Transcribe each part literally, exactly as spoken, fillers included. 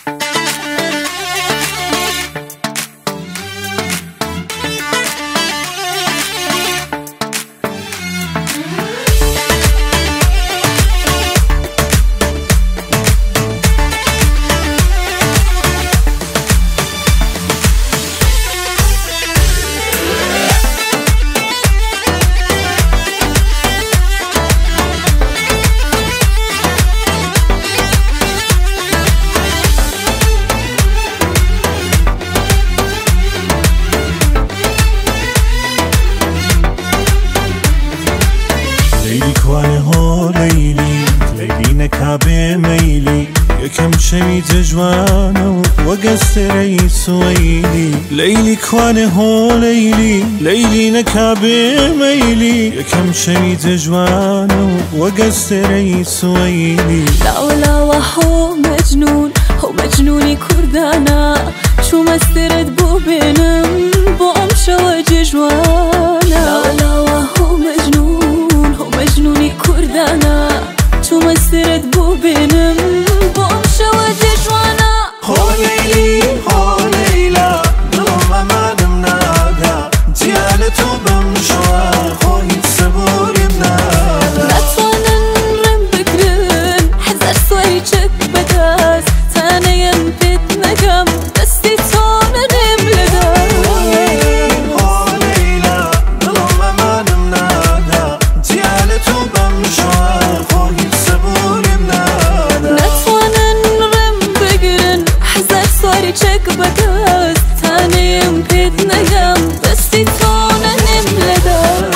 لیلی کوانه ها لیلی لیلی نکابه میلی یکم شویت جوانه و قصر سویلی لیلی کوانه ها لیلی لیلی نکابه میلی یکم شویت جوانه و قصر سویلی لا ولا وهو مجنون هو مجنوني كردانا شو مسترد بو بينم بو امشى جوانا لا ولا وهو مجنون هو مجنوني كردانا شو مسترد بو بينم بو امشى جوانا هو ليلي هو ليلى دلم امانم نادا ديالتو بمشوا خويت سبوري بنادا نتوانن رم بكرن حذر سويتشك بكاس ثانيا بيت مقام دستي تونا نملدا هو ليلى دلم امانم نادا ديالتو بمشوا خويت سبوري بنادا نتوانن رم بكرن حذر سويتشك بكاس ثانيا بيت مقام دستي تونا نملدا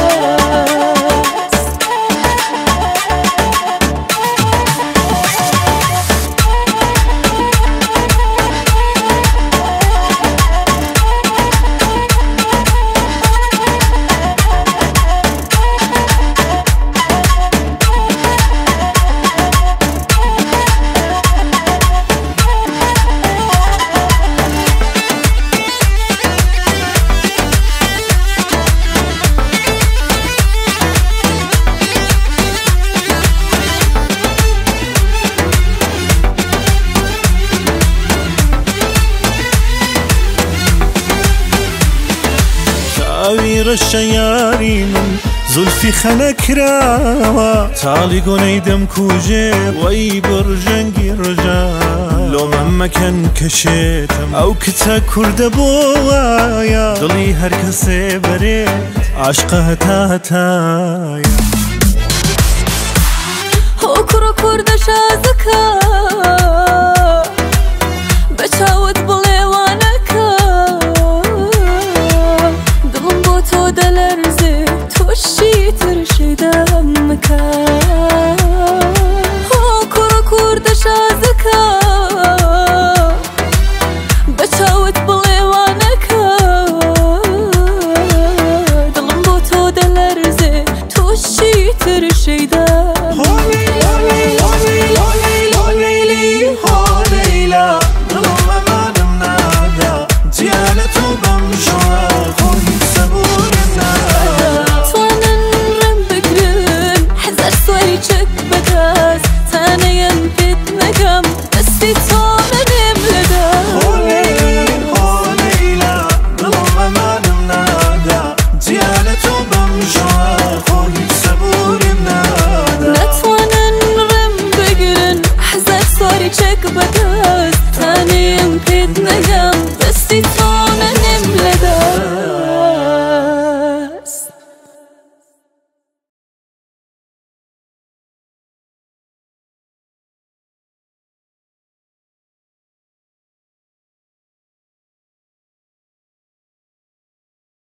تعوير الشياري من زلفي خنك راوا تعالي قنيدم كوجي وي برجنقي رجال لو مهما كان كشيتم او كتا كرد بوايا ضلي هركسي بريت عشقها تاتايا هو كرو كرد شازكا بچاوت بليوانكا دلم بو تو دلرزي توشي ترشي دمكا هو كرو كرد شازكا بچاوت بليوانكا دلم بو تو دلرزي توشي ترشي دمكا ثانيا بيت مقام دستي